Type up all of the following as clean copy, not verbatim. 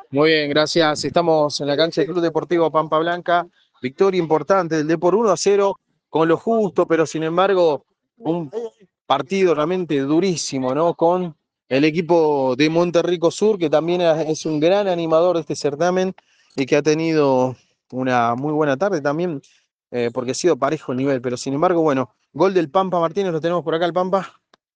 Muy bien, gracias. Estamos en la cancha del Club Deportivo Pampa Blanca. Victoria importante del Depor 1-0, con lo justo, pero sin embargo, un partido realmente durísimo, ¿no? Con el equipo de Monterrico Sur, que también es un gran animador de este certamen y que ha tenido una muy buena tarde también, porque ha sido parejo el nivel. Pero sin embargo, bueno, gol del Pampa Martínez, lo tenemos por acá, el Pampa.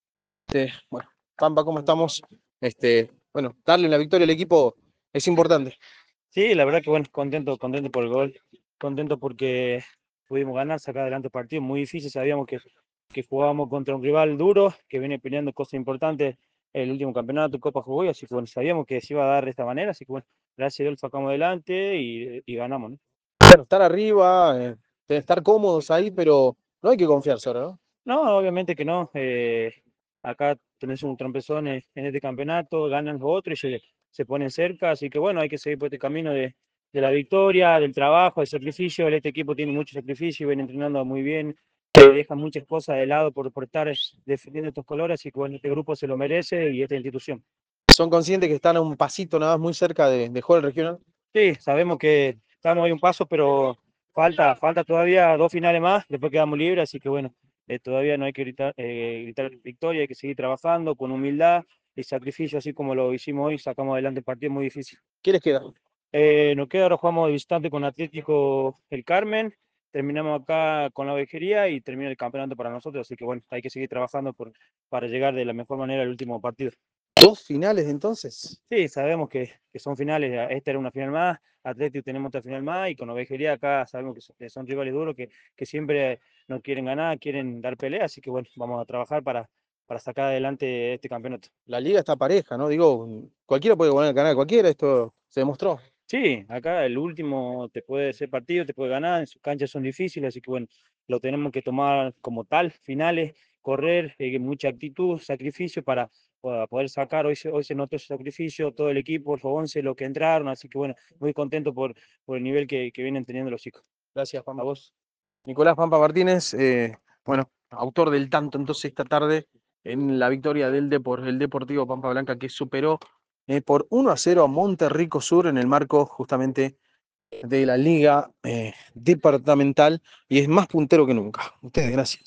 Bueno, Pampa, ¿cómo estamos? Bueno, darle la victoria al equipo es importante. Sí, la verdad que bueno, contento por el gol, contento porque pudimos ganar, sacar adelante el partido, muy difícil, sabíamos que jugábamos contra un rival duro, que viene peleando cosas importantes el último campeonato, Copa jugó, así que bueno, sabíamos que se iba a dar de esta manera, así que bueno, gracias a Dios lo sacamos adelante y ganamos, ¿no? Bueno, estar arriba, estar cómodos ahí, pero no hay que confiarse ahora, ¿no? No, obviamente que no. Acá tenés un trompezón en este campeonato, ganan los otros y se ponen cerca, así que bueno, hay que seguir por este camino de la victoria, del trabajo, del sacrificio. Este equipo tiene mucho sacrificio, viene entrenando muy bien, dejan muchas cosas de lado por estar defendiendo estos colores, así que bueno, este grupo se lo merece y esta institución. Son conscientes que están a un pasito nada más muy cerca de jugar el regional. Sí, sabemos que estamos ahí un paso, pero falta todavía dos finales más, después quedamos libres, así que bueno, todavía no hay que gritar victoria, hay que seguir trabajando con humildad y sacrificio, así como lo hicimos hoy, sacamos adelante el partido muy difícil. ¿Qué les queda? Nos queda ahora jugamos de visitante con Atlético El Carmen, terminamos acá con la Ovejería y termina el campeonato para nosotros, así que bueno, hay que seguir trabajando para llegar de la mejor manera al último partido. ¿Dos finales entonces? Sí, sabemos que son finales, esta era una final más, Atlético tenemos otra final más y con Ovejería acá sabemos que son rivales duros que siempre nos quieren ganar, quieren dar pelea, así que bueno, vamos a trabajar para sacar adelante este campeonato. La liga está pareja, ¿no? Digo, cualquiera puede ganar el canal, cualquiera, esto se demostró. Sí, acá el último te puede ser partido, te puede ganar, en sus canchas son difíciles, así que bueno, lo tenemos que tomar como tal, finales, correr, mucha actitud, sacrificio para poder sacar, hoy se notó ese sacrificio, todo el equipo, los 11, los que entraron, así que bueno, muy contento por el nivel que vienen teniendo los chicos. Gracias, A Pampa. vos. Nicolás Pampa Martínez, bueno, autor del tanto entonces esta tarde en la victoria del el Deportivo Pampa Blanca, que superó por 1-0 a Monterrico Sur en el marco justamente de la liga departamental y es más puntero que nunca. Ustedes, gracias.